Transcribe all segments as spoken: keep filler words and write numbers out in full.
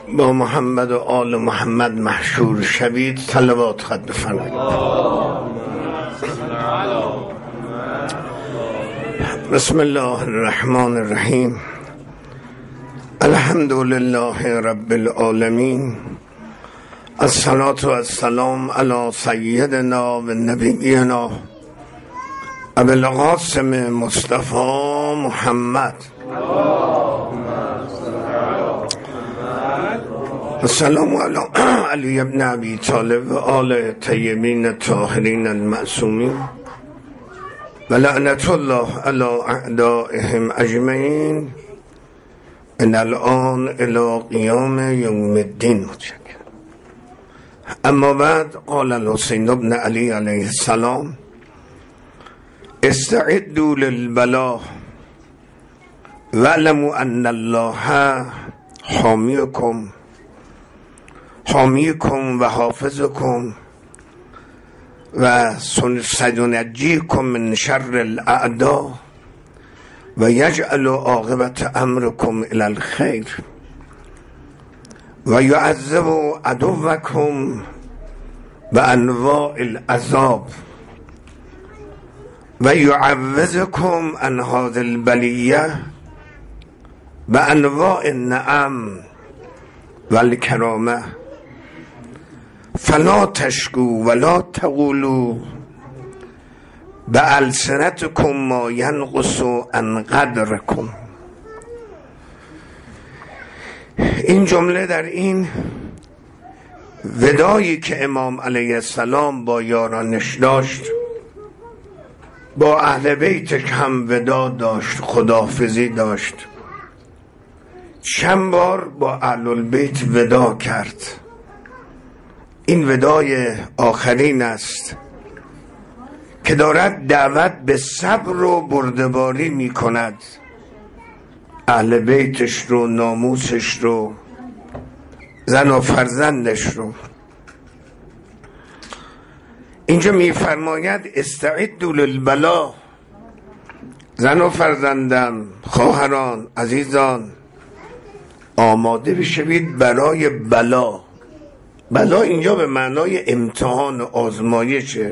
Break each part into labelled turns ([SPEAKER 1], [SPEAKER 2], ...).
[SPEAKER 1] با محمد و آل محمد محشور شوید. صلوات خود بفرمایید. بسم الله الرحمن الرحیم. الحمد لله رب العالمین. الصلاة والسلام علی سیدنا و نبینا ابی القاسم مصطفی محمد. السلام علی علی ابن ابی طالب و آل طیبین الطاهرین المعصومین و لعنت الله علی اعدائهم اجمعین من الان الی قیام یوم الدین. متشکرم. اما بعد، قال الحسین ابن علی علیه السلام: استعدوا للبلاء واعلموا ان الله حامیکم حامیکم و حافظکم و سینجیکم من شر الاعداء و یجعل عاقبت امرکم الی الخیر و یعذب عدوکم بانواع العذاب و یعوذکم عن هذه البلیه بانواع النعم والکرامه فلا تشکو ولا تقولوا بألسنتکم ما ینقص عن قدرکم. این جمله در این ودایی که امام علیه السلام با یارانش داشت، با اهل بیتش هم ودا داشت، خداحافظی داشت. چند بار با اهل البیت ودا کرد. این ودای آخرین است که دارد دعوت به صبر و بردباری می کند. اهل بیتش رو، ناموسش رو، زن و فرزندش رو. اینجا می فرماید استعدوا للبلا. زن و فرزندم، خواهران، عزیزان، آماده بشوید برای بلا. بلا اینجا به معنای امتحان و آزمایشه.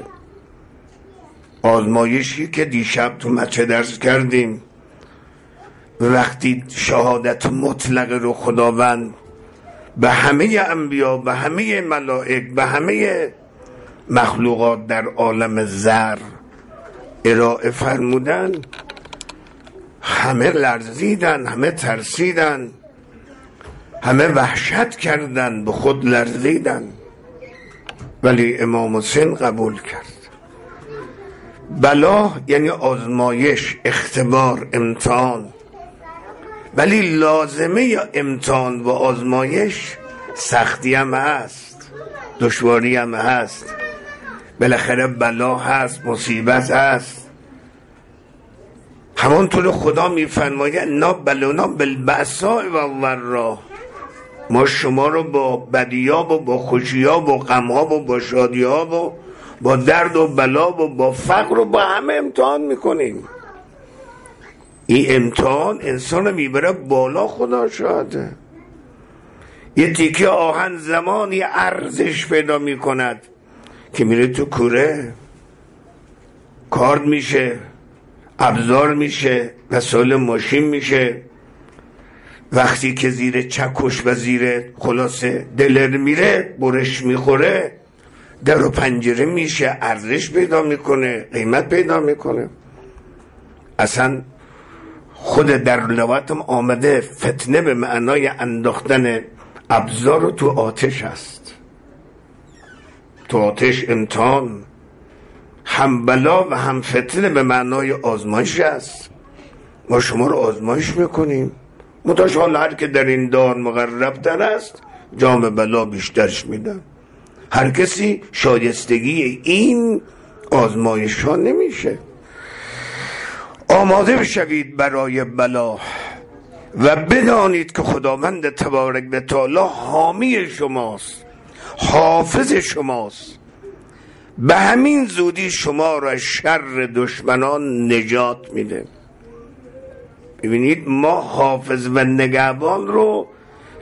[SPEAKER 1] آزمایشی که دیشب تو مچه درس کردیم. وقتی شهادت مطلق رو خداوند به همه انبیا، به همه ملائک، به همه مخلوقات در عالم ذر ارائه فرمودن، همه لرزیدن، همه ترسیدن، همه وحشت کردن، به خود لرزیدن، ولی امام حسین قبول کرد. بلا یعنی آزمایش، اختبار، امتحان. ولی لازمه امتحان و آزمایش سختی هم هست، دشواری هم هست، بالاخره بلا هست، مصیبت هست. همانطور خدا میفرماید انا بلونا بالبأساء والضراء. ما شما رو با بدیاب و با خوشیاب و غمها و با شادیاب و با درد و بلا و با فقر و با همه امتحان میکنیم. این امتحان انسان رو میبره بالا. خدا شاهده. یه تیکه آهن زمانی ارزش پیدا میکند که میره تو کوره، کارد میشه، ابزار میشه، وسایل ماشین میشه. وقتی که زیر چکش و زیر خلاصه دلر میره، برش میخوره، در و پنجره میشه، ارزش پیدا میکنه، قیمت پیدا میکنه. اصلا خود در لغتم آمده فتنه به معنای انداختن ابزار رو تو آتش است. تو آتش امتحان، هم بلا و هم فتنه به معنای آزمایش است. ما شما رو آزمایش میکنیم. متشال هر که در این دار مقرب تر است، جام بلا بیشترش میدن. هر کسی شایستگی این آزمایش ها نمیشه. آماده بشوید برای بلا و بدانید که خداوند تبارک و تعالی حامی شماست، حافظ شماست. به همین زودی شما را از شر دشمنان نجات میده. ببینید ما حافظ و نگهبان رو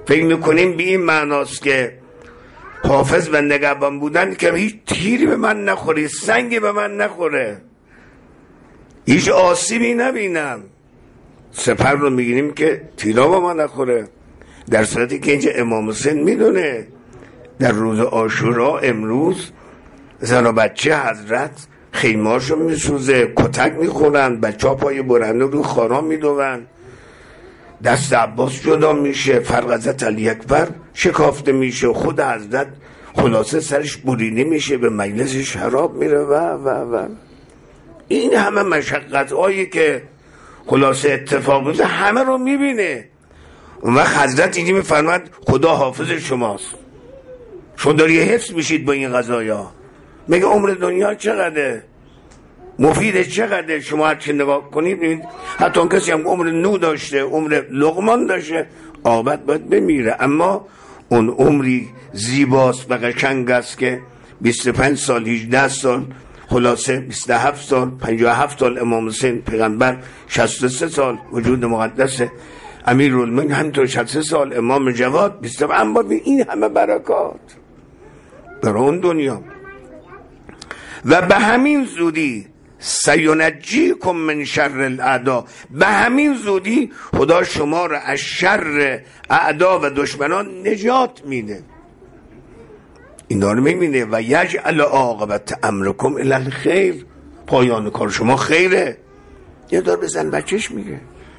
[SPEAKER 1] فکر میکنیم به این معناست که حافظ و نگهبان بودن که هیچ تیری به من نخوره، سنگی به من نخوره، هیچ آسیبی نبینم. سپر رو میگیریم که تیرا به ما نخوره، در صورتی که اینجا امام حسین میدونه در روز عاشورا امروز زن و بچه حضرت خیمه‌هاشو میسوزه، کتک میخورن، بچه ها پای برهنه رو خارا میدوون، دست عباس جدا میشه، فرقزت علی اکبر شکافته میشه، خود حضرت خلاصه سرش بریده میشه، به مجلس شراب میره و و و این همه مشقت هایی که خلاصه اتفاق بوده همه رو میبینه. اون وقت حضرت اینجا میفرماد خدا حافظ شماست، شما داری حفظ میشید با این قضایا. میگه عمر دنیا چقدره، مفید چقدره، شما هر چی نگاه کنید ببینید حتی اون کسی هم عمر نو داشته، عمر لقمان داشته، عابد باید بمیره، اما اون عمری زیباست و قشنگ است که بیست و پنج سال، هجده سال، خلاصه بیست و هفت سال، پنجاه و هفت سال امام حسین پیغمبر، شصت و سه سال وجود مقدس امیرالمومنین، همینطور شصت و سه سال امام جواد، بیست و اما این همه برکات برای اون دنیا. و به همین زودی سینجیکم من شر الاعداء، به همین زودی خدا شما را از شر اعدا و دشمنان نجات میده. این داره میبینه و یجعل عاقبت امرکم الی الخیر، پایان کار شما خیره. یه دار بزن بچهش میگه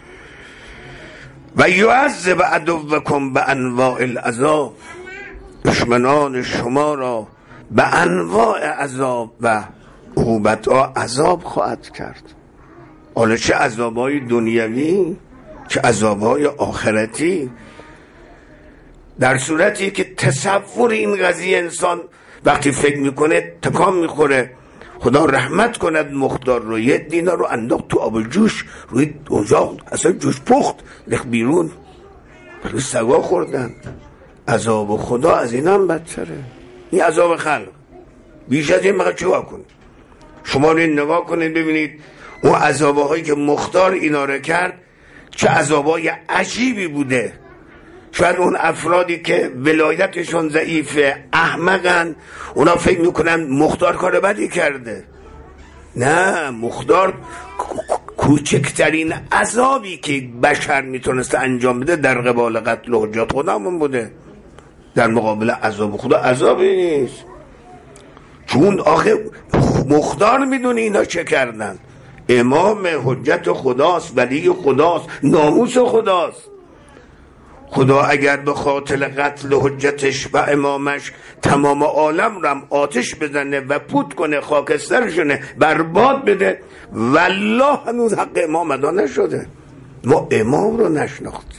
[SPEAKER 1] و یعذب عدوکم به انواع العذاب، دشمنان شما را به انواع عذاب و عقوبت ها عذاب خواهد کرد. حالا چه عذابهای دنیوی چه عذابهای آخرتی، در صورتی که تصور این قضیه انسان وقتی فکر میکنه تکان میخوره. خدا رحمت کند مختار رو، یه دینا رو انداخت تو آب جوش روی اجاق، اصلا جوش پخت ریخت بیرون، برای سگا خوردن. عذاب خدا از این هم بدتره. این عذاب خلق بیش از این مقدر چه کنید؟ شما رو نگاه کنید ببینید اون عذابهایی که مختار اینا رو کرد چه عذابهای عجیبی بوده. شاید اون افرادی که ولایتشون ضعیفه، احمقن، اونا فکر میکنن مختار کار بدی کرده. نه، مختار کوچکترین عذابی که بشر میتونست انجام بده در قبال قتل و حجت خودمون بوده، در مقابل عذاب خدا عذابی نیست. چون آخه مختار میدونه اینا چه کردن. امام حجت خداست، ولی خداست، ناموس خداست. خدا اگر به خاطر قتل حجتش و امامش تمام عالم رم آتش بزنه و پود کنه، خاکسترشونه، برباد بده، والله هنوز حق امام ادا نشده. ما امام رو نشناختیم.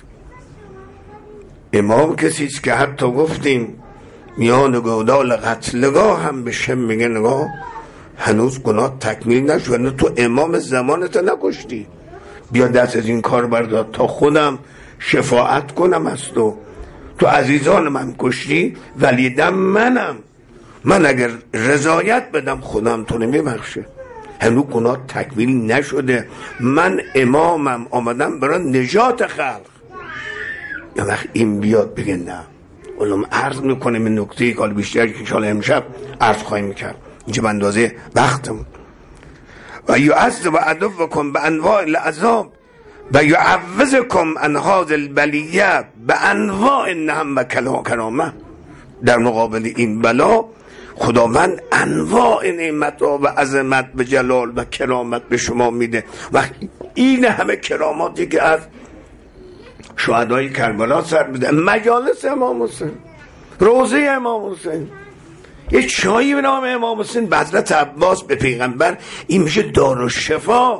[SPEAKER 1] امام کسیست که حتی گفتیم میان گودال قتلگاه هم به شم میگه نگاه هنوز گناه تکمیل نشد، تو امام زمانت نکشتی، بیا دست از این کار بردار تا خودم شفاعت کنم از تو. تو عزیزان من کشتی، ولیدم منم، من اگر رضایت بدم خودم تو نمیبخشه. هنوز گناه تکمیل نشده، من امامم، آمدم برای نجات خلق. یا وقت این بیاد بگه نه، علم عرض میکنه من نکته که بیشتر که شال امشب عرض خواهیم میکرد، اینجا به اندازه وقتمون. و یعذب عدوکم به انواع العذاب و یعوضکم عن هذا البلیه به انواع النعم و کرامه. در مقابل این بلا خداوند انواع نعمت و عظمت و جلال و کرامت به شما میده. و این همه کراماتی که از شهدای کربلا سر بده، مجالس امام حسین، روزه امام حسین، یه چایی به نام امام حسین به حضرت عباس به پیغمبر، این میشه دارالشفا،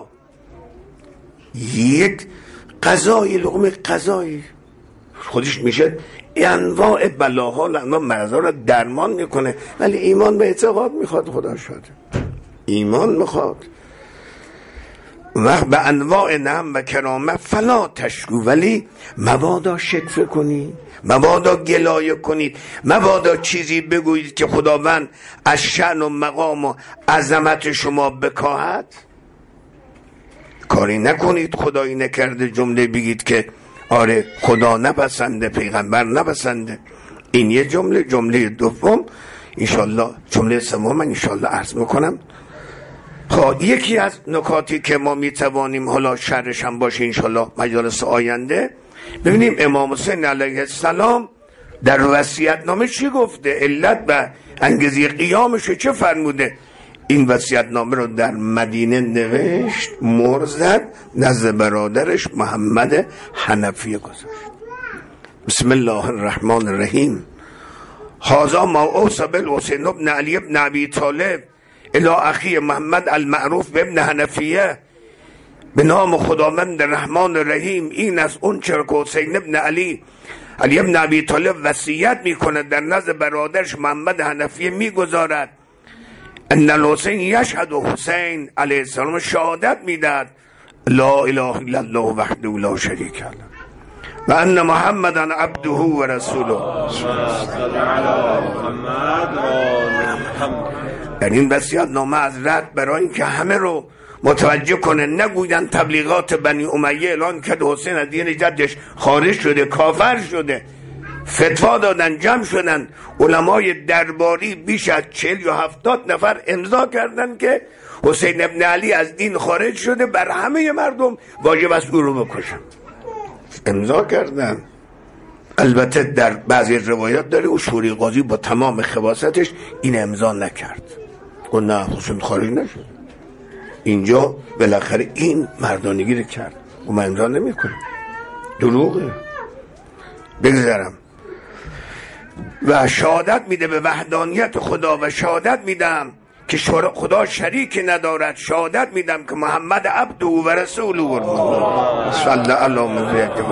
[SPEAKER 1] یک غذای لقمه غذایی خودش میشه انواع بلاها و مرضا را درمان میکنه. ولی ایمان به اعتقاد میخواد، خدا شده ایمان میخواد. وقت به انواع نعم و کرامه فلا تشکو، ولی مبادا شکفه کنی، مبادا گلایه کنید، مبادا چیزی بگویید که خداوند از شأن و مقام و عظمت شما بکاهد. کاری نکنید خدایی نکرده جمله بگید که آره خدا نپسنده، پیغمبر نپسنده. این یه جمله. جمله دوم انشالله، جمله سوم من انشالله عرض میکنم. خب یکی از نکاتی که ما میتوانیم حالا شرش هم باشه انشالله مجالس آینده، ببینیم امام حسین علیه السلام در وصیت نامه چی گفته، علت و انگیزه قیامش چه فرموده. این وصیت نامه رو در مدینه نوشت، مهر زد، نزد برادرش محمد حنفیه گذاشت. بسم الله الرحمن الرحیم. هذا ما اوصى بالحسین بن علی بن ابی طالب الی اخی محمد المعروف به ابن حنفیه به نام خداوند رحمان الرحیم. این از اون چرا که حسین ابن علی علی ابن ابی طالب وصیت میکنه در نزد برادرش محمد حنفیه میگذارد ان الحسین یشهد حسین علیه السلام شهادت میداد لا اله الا الله وحده لا شریک له و ان محمدا عبده و رسوله. در این وصیت نامه از رد برای اینکه همه رو متوجه کنه، نگویند تبلیغات بنی امیه اعلان کرد حسین از دین جدش خارج شده، کافر شده. فتوا دادن، جمع شدن علمای درباری، بیش از چهل یا هفتاد نفر امضا کردن که حسین ابن علی از دین خارج شده، بر همه مردم واجب است او رو بکشن. امضا کردن. البته در بعضی روایات داره او شوری قاضی با تمام خباستش این امضا نکرد، گفت نه حسین خارج نشد. اینجا بالاخره این مردانگی رو کرد و من امضا نمی کنم، دروغه. بگذارم و شهادت میده به وحدانیت خدا و شهادت میدم که خدا شریک ندارد. شهادت میدم که محمد عبده و رسوله صلی الله علیه و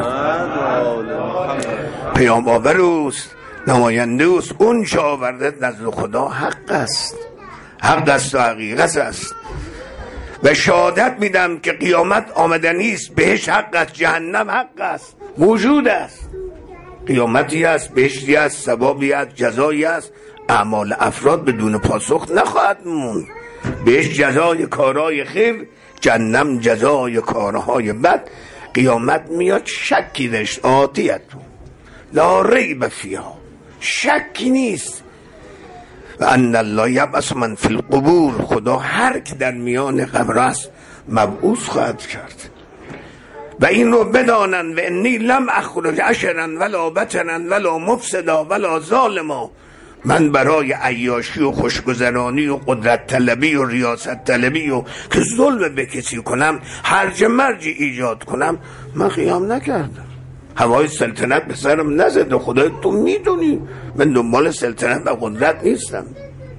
[SPEAKER 1] پیام آور اوست، نماینده اوست. اون چه آورده نزد خدا حق است، حق است و حقیقت است. و شهادت میدم که قیامت آمدنی است، بهش حق است، جهنم حق است، موجود است. قیامتی است، بهشتی است، ثوابی است، جزایی است. اعمال افراد بدون پاسخ نخواهد موند. بهش جزای کارهای خیر، جهنم جزای کارهای بد. قیامت میاد، شکی داشت آتیت لا ریب فیها، شکی نیست. و ان الله یبعث من فی القبور، خدا هر که در میان قبر است مبعوث خواهد کرد. و این رو بدانن و انی لم اخرج عشرا ولا بطرا ولا مفسدا ولا ظالما، من برای عیاشی و خوشگذرانی و قدرت طلبی و ریاست طلبی و که ظلم به کسی کنم، هرج مرج ایجاد کنم، من قیام نکردم. هوای سلطنت به سرم نزد. خدای تو میدونی من دنبال سلطنت و قدرت نیستم.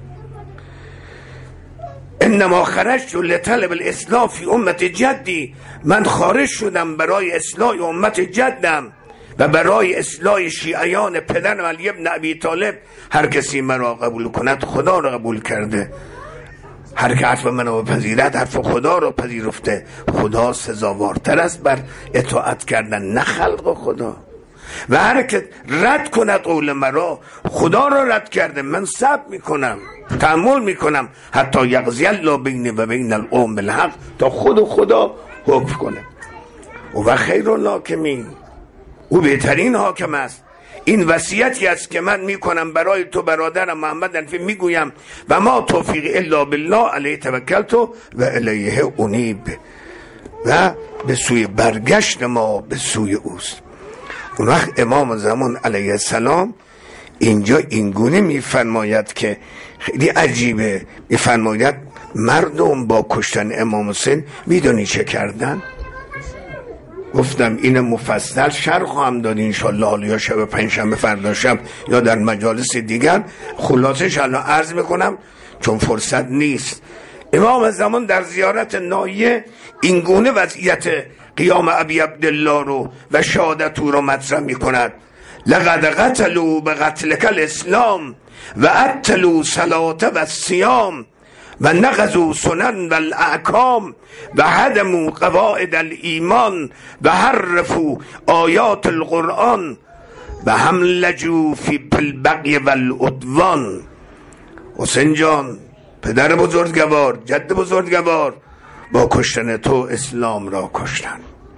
[SPEAKER 1] انما خرجت لطلب الاصلاح فی امت جدی، من خارج شدم برای اصلاح امت جدم و برای اصلاح شیعیان پدرم علی ابن ابی طالب. هر کسی مرا قبول کند خدا را قبول کرده، هر که حرف منو بپذیرد حرف خدا را پذیرفته. خدا سزاوارتر است بر اطاعت کردن، نه خلق خدا. و هر که رد کند قول مرا، خدا را رد کرده. من صبر میکنم، تحمل میکنم حتی یقضی الله بینی و بین القوم بالحق، تا خود و خدا حکم کنه. و خیر الحاکمین، او بهترین حاکم است. این وصیتی است که من میکنم برای تو برادرم محمد حنفی، میگویم و ما توفیق الا بالله علیه توکلت و الیه انیب، و به سوی برگشت ما به سوی اوست. اون وقت امام زمان علیه السلام اینجا اینگونه میفرماید که خیلی عجیبه، میفرماید مردم با کشتن امام حسین میدونی چه کردن؟ گفتم این مفصل شرح خواهم داد انشالله، حالا یا شب پنجشنبه فردا شب یا در مجالس دیگر. خلاصش الان عرض میکنم چون فرصت نیست. امام زمان در زیارت ناحیه اینگونه وضعیت قیام ابی عبدالله رو و شهادت او رو مطرح میکند. لقد قتلوا بقتلک الاسلام و ابطلوا صلاة و الصیام و نقضوا سنن و الاحکام و هدموا قواعد الایمان و حرفوا آیات القرآن و هم لجوا فی البغی و العدوان. حسین جان، پدر بزرگوار، جد بزرگوار، با کشتن تو اسلام را کشتن،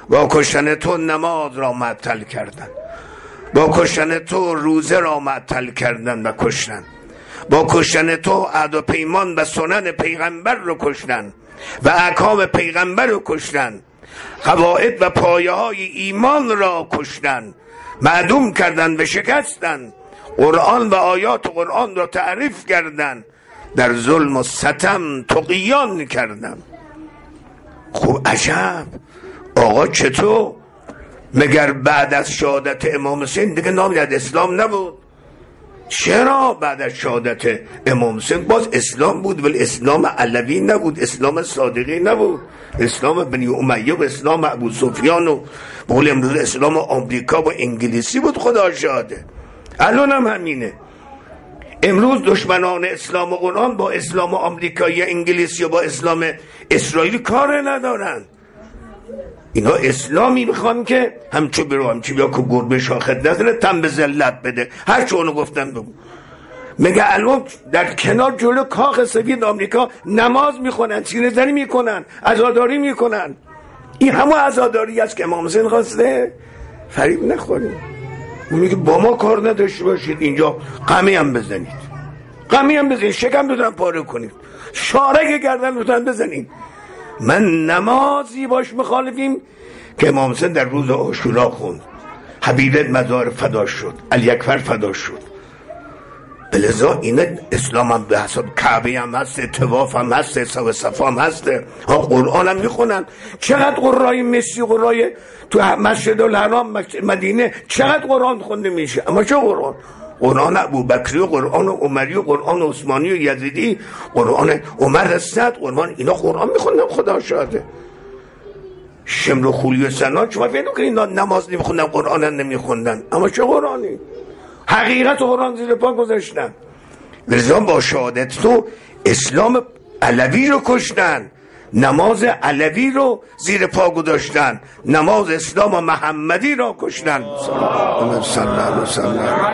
[SPEAKER 1] با کشتن تو نماز را معطل کردن، با کشتن تو روزه را معطل کردن و کشتن، با کشتن تو عهد و پیمان و سنن پیغمبر رو کشتن و احکام پیغمبر رو کشتن، قواعد و پایه های ایمان را کشتن، معدوم کردن و شکستن، قرآن و آیات قرآن را تعریف کردن، در ظلم و ستم طغیان کردن. خب عجب آقا چطور؟ مگر بعد از شهادت امام حسین دیگه نامی از اسلام نبود؟ چرا بعد از شهادت امام حسین باز اسلام بود، ولی اسلام علوی نبود، اسلام صادقی نبود، اسلام بنی امیه و اسلام ابو سفیان و به قول امروز اسلام آمریکا و انگلیسی بود. خدا شاهده الان هم همینه. امروز دشمنان اسلام و قرآن با اسلام آمریکایی انگلیسی و با اسلام اسرائیلی کار ندارن. اینا اسلامی میخوان که همچو برو همچو بیا که گربه شاخت نداره تن به ذلت بده، هر چه اونو گفتن بگو. مگه الان در کنار جلو کاخ سفید آمریکا نماز میخونن، سینه زنی میکنن، عزاداری میکنن. این همون عزاداری است که امام حسین خواسته. فریب نخورید. اون میگه با ما کار نداشته باشید، اینجا قمی هم بزنید، قمی هم بزنید، شکم دوتن پاره کنید، شارک گردن دوتن بزنید. من نمازی باش مخالفیم که امام حسین در روز عاشورا خوند. حبیب مزار فدا شد، الیکبر فدا شد. بلذا اینه اسلام هم به حساب کعبه هم هست، طواف هم هست، حساب صفا هم هست، ها قرآن هم میخونن. چقدر قرای مسی قرای تو مسجد الحرام مدینه چقدر قرآن خونده میشه. اما چه قرآن؟ قرآن ابوبکری و قرآن عمری و قرآن عثمانی و یزیدی، قرآن عمر صد، قرآن اینا قرآن میخوندن. خدا شاهده. شمر و خولی و سنا شما فکر کنید نماز نمیخوندن، قرآن نمیخوندن. اما چه قرآنی؟ حقیقت قرآن زیر پا گذاشتن. لذا با شهادت تو اسلام علوی رو کشتن، نماز علوی رو زیر پا گذاشتن، نماز اسلام محمدی رو کشتن. صلی الله علیه وسلم.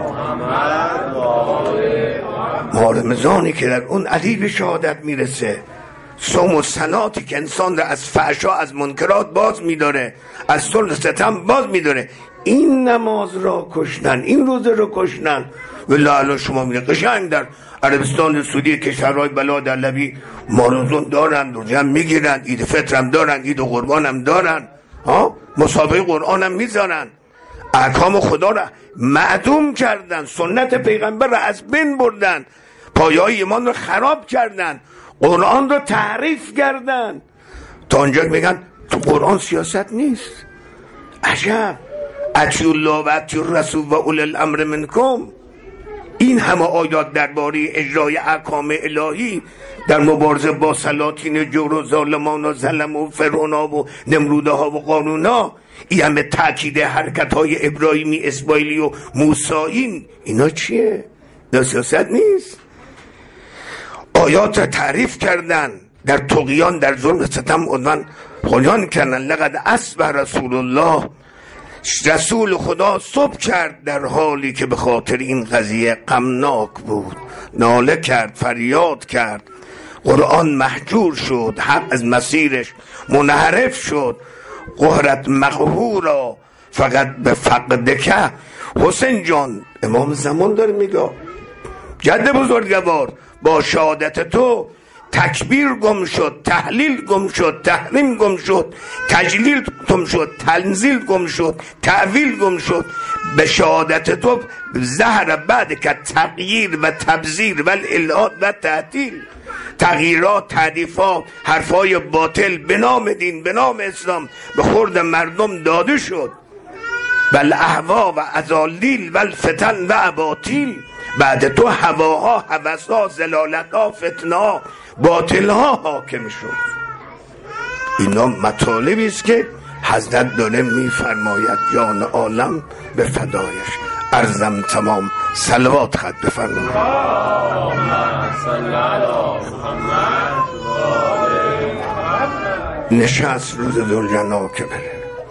[SPEAKER 1] ما رمضانی که در اون علی به شهادت میرسه، صوم و صلاتی که انسان را از فحشا از منکرات باز میداره، از ظلم و ستم باز میداره، این نماز را کشتن، این روزه را کشتن. ولی الان شما میگه قشنگ در عربستان سعودی کشورهای بلاد علوی مارزون دارن، روزه هم میگیرن، عید فطر هم دارن، عید قربان هم دارن، ها مسابقه قرآن هم میذارن. احکام خدا را معدوم کردن، سنت پیغمبر را از بین بردن، پایه‌های ایمان را خراب کردن، قرآن را تحریف کردن. تا اونجا میگن تو قرآن سیاست نیست. عجب. اطیعوا الله و اطیعوا الرسول و اولی الامر منکم. این همه آیات درباره اجرای احکام الهی در مبارزه با سلاطین جور و ظالمان و ظلم و فرعون‌ها و نمرودها و قانون‌ها، این همه تاکید حرکت‌های ابراهیمی، اسماعیلی و موسیین، اینا چیه؟ اینا سیاست نیست. آیات را تعریف کردن، در طغیان در ظلم ستم عنوان خودیان کردن. لقد اصبح رسول الله، رسول خدا صبح کرد در حالی که به خاطر این قضیه غمناک بود، ناله کرد، فریاد کرد. قرآن محجور شد، حق از مسیرش منحرف شد. قهرت مقهورا فقط به فقدک. حسین جان، امام زمان داره میگه، جد بزرگوار، با شهادت تو تکبیر گم شد، تحلیل گم شد، تحریم گم شد، تجلیل گم شد، تنزیل گم شد، تعویل گم شد. به شهادت تو زهر بعد که تغییر و تبذیر و الالحاد و تعطیل، تغییرات، تعریفات، حرفای باطل به نام دین، به نام اسلام به خورد مردم داده شد. بل احوا و ازالیل و الفتن و اباطیل. بعد تو هواها، هوسها، زلالتها، فتنها، باطلها حاکم شد. اینا مطالبی است که حضرت داره میفرماید جان عالم به فدایش. عرضم تمام. صلوات خط بفرمایید. نشست روز ذوالجنا که بره،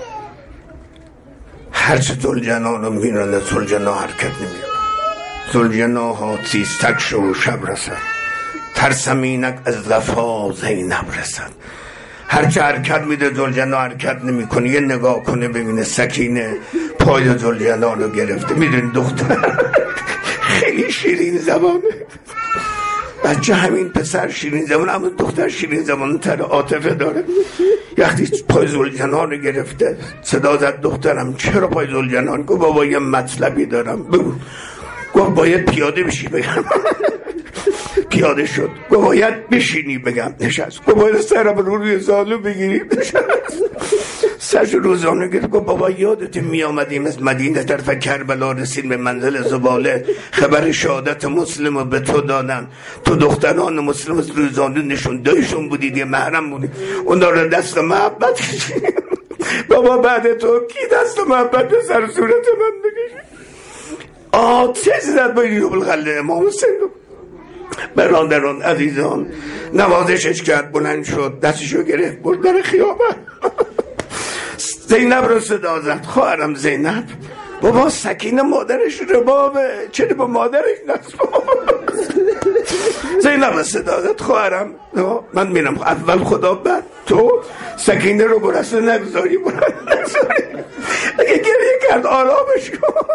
[SPEAKER 1] هرچه ذوالجنا رو میرانه ذوالجنا حرکت نمیره. ذوالجنا ها تیستک شو شب رسد، ترسم اینک از وفا زینب رسد. هرچه حرکت میده زلجنا حرکت نمیکنه، یه نگاه کنه ببینه سکینه پای زلجنا رو گرفته. میدونی دختر خیلی شیرین زبانه، بچه همین پسر شیرین زبان، اما دختر شیرین زبان تر، عاطفه داره. وقتی پای زلجنان رو گرفته صدا زد دخترم چرا پای زلجنان؟ گفت بابا یه مطلبی دارم بگو. گفت باید پیاده بشی بگم. پیاده شد. گفت باید بشینی بگم. نشست. گفت باید سرم رو روی زانو بگیری. نشست. سرش رو زانو گرفت. گفت بابا یادت می آمدیم از مدینه طرف کربلا رسید به منزل زباله، خبر شهادت مسلم رو به تو دادن، تو دختران مسلم از روی زانو نشون دایشون بودید، یه محرم بودید، اونا رو دست محبت کشید. بابا بعد تو کی دست محبت به سر صورت من بکشید؟ آتش زد با یوب الخله امام حسین. برادران عزیزان نوازشش کرد، بلند شد دستشو گرفت برد در خیابان. زینب رو صدا زد. خواهرم زینب. بابا سکینه مادرش ربابه، چرا با مادرش نصب؟ زینب رو صدا زد. خواهرم من میرم اول خدا بعد تو، سکینه رو برسه نگذاری برسه نگذاری. اگه گریه کرد آرامش کن.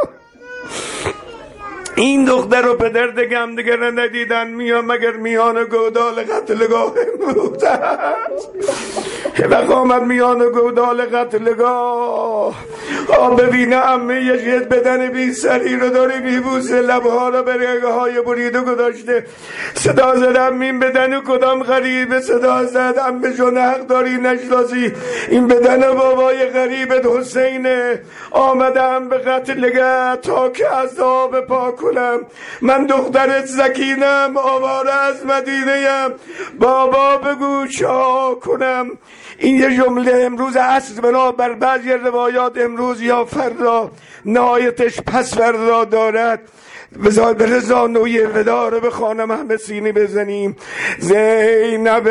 [SPEAKER 1] این دختر رو پدر دگم دیگر ندیدن میام مگر میان گودال قتلگاه امروز است. وقت آمد میان گودال قتلگاه آب ببینه امه یشید بدن بی سری رو داره میبوسه، لبها رو به رگه های بریده گذاشته. صدا زدم این بدن کدام غریبه، صدا زدم به جون حق داری نشناسی، این بدن بابای غریبت حسینه. آمدم به قتلگاه تا که عذاب پاک کنم. من دخترت سکینم، آواره از مدینه‌ام، بابا بگو چا کنم. این یه جمله امروز عصر بنا بر بعضی روایات امروز یا فردا نهایتش پس فردا دارد. بذار به رضانوی ودا رو بخوانم همه سینی بزنیم. زینب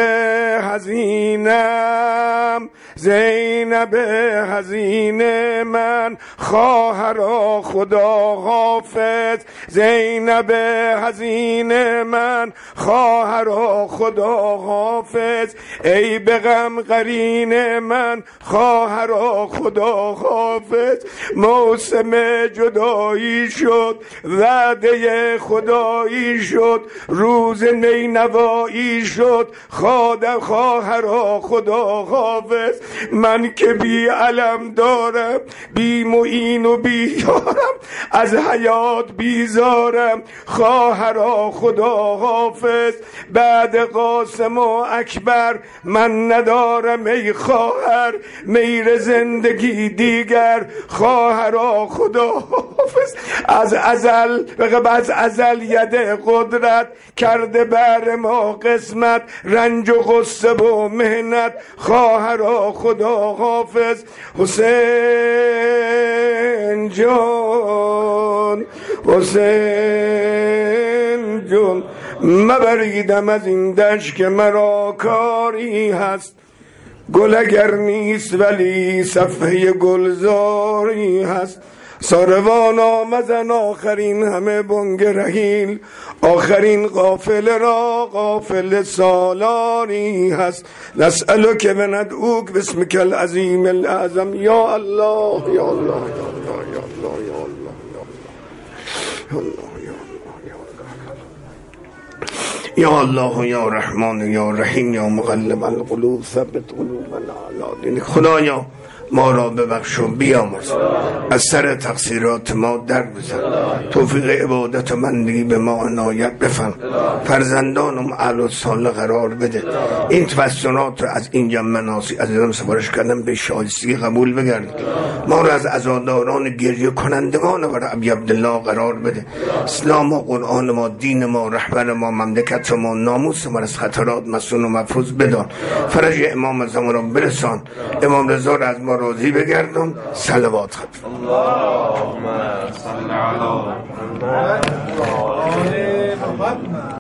[SPEAKER 1] حزینم، زینب حزین من، خواهرا خدا حافظ. زینب حزین من، خواهرا خدا حافظ. ای به غم قرین من، خواهرا خدا حافظ. موسم جدایی شد وعده خدایی شد، روز نینوایی شد، خادم خواهرا خدا حافظ. من که بی علم دارم، بی معین و بی یارم، از حیات بیزارم، خواهرا خدا حافظ. بعد قاسم و اکبر من ندارم ای خواهر، میر زندگی دیگر، خواهرا خدا حافظ. از ازل از ازل یده قدرت کرده بر ما قسمت، رنج و غصه و مهنت، خواهرا خدا حافظ. حسین جان، حسین جان، مبریدم از این دشت که مرا کاری هست. گل اگر نیست ولی صفحه گلزاری هست. ساروان آمدن آخرین همه بنگ رحیل، آخرین قافله را قافله سالاری هست. نسألک و ندعوک باسمک العظیم الاعظم. یا الله یا الله یا الله یا الله یا الله یا الله یا رحمان یا رحیم یا مقلب القلوب ثبت قلوبنا علی دینک. خدایا ما را ببخش و بیامرز، از سر تقصیرات ما در بزن، توفیق عبادت و بندگی به ما عنایت بفرما، فرزندانم اهل صالح قرار بده. این توسلات رو از اینجا مناسی عزیزان سفارش کردم به شایستگی قبول بگردید. ما را از عزاداران گریه کنندگان برای ابی عبدالله قرار بده. اسلام و قرآن ما، دین ما، رهبر ما، مملکت ما، ناموس ما از خطرات مسون و محفوظ بدان. فرج امام زمان را برسان. امام رضا را از ما راضی بگردون. صلوات خط اللهم صل علی محمد.